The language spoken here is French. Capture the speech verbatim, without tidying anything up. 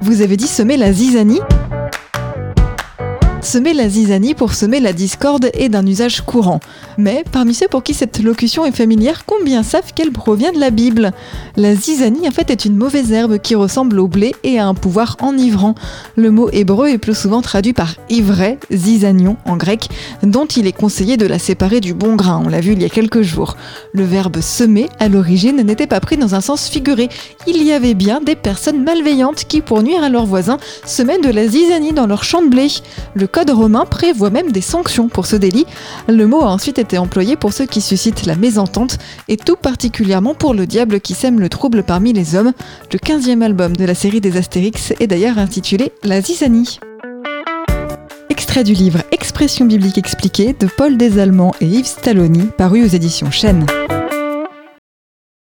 Vous avez dit semer la zizanie ? Semer la zizanie pour semer la discorde est d'un usage courant. Mais parmi ceux pour qui cette locution est familière, combien savent qu'elle provient de la Bible ? La zizanie en fait est une mauvaise herbe qui ressemble au blé et a un pouvoir enivrant. Le mot hébreu est plus souvent traduit par ivraie, zizanion en grec, dont il est conseillé de la séparer du bon grain, on l'a vu il y a quelques jours. Le verbe semer à l'origine n'était pas pris dans un sens figuré. Il y avait bien des personnes malveillantes qui, pour nuire à leurs voisins, semaient de la zizanie dans leur champ de blé. Le code romain prévoit même des sanctions pour ce délit. Le mot a ensuite été employé pour ceux qui suscitent la mésentente et tout particulièrement pour le diable qui sème le trouble parmi les hommes. Le quinzième album de la série des Astérix est d'ailleurs intitulé La zizanie. Extrait du livre Expression biblique expliquée de Paul Desallemands et Yves Stalloni, paru aux éditions Chênes.